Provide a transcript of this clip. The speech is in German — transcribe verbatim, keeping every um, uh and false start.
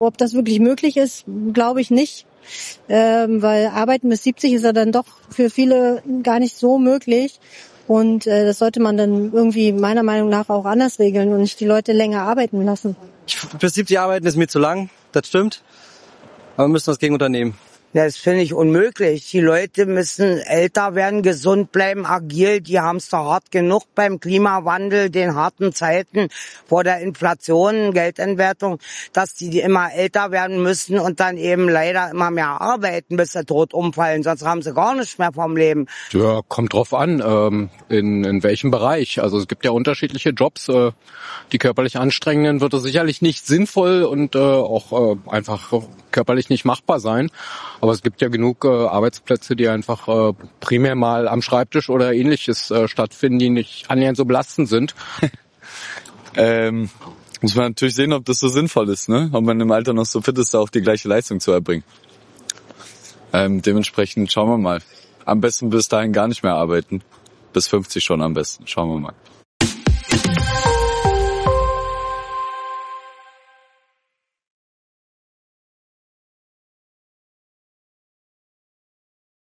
Ob das wirklich möglich ist, glaube ich nicht, ähm, weil Arbeiten bis siebzig ist ja dann doch für viele gar nicht so möglich. Und äh, das sollte man dann irgendwie meiner Meinung nach auch anders regeln und nicht die Leute länger arbeiten lassen. Bis siebzig arbeiten ist mir zu lang, das stimmt. Aber wir müssen was gegen unternehmen. Ja, das finde ich unmöglich. Die Leute müssen älter werden, gesund bleiben, agil. Die haben es doch hart genug beim Klimawandel, den harten Zeiten vor der Inflation, Geldentwertung, dass die, die immer älter werden müssen und dann eben leider immer mehr arbeiten, bis sie tot umfallen. Sonst haben sie gar nichts mehr vom Leben. Ja, kommt drauf an, ähm, in, in welchem Bereich. Also es gibt ja unterschiedliche Jobs. Äh, die körperlich anstrengenden wird es sicherlich nicht sinnvoll und äh, auch äh, einfach körperlich nicht machbar sein. Aber es gibt ja genug äh, Arbeitsplätze, die einfach äh, primär mal am Schreibtisch oder Ähnliches äh, stattfinden, die nicht annähernd so belastend sind. ähm, muss man natürlich sehen, ob das so sinnvoll ist, ne? Ob man im Alter noch so fit ist, da auch die gleiche Leistung zu erbringen. Ähm, dementsprechend schauen wir mal. Am besten bis dahin gar nicht mehr arbeiten. Bis fünfzig schon am besten. Schauen wir mal.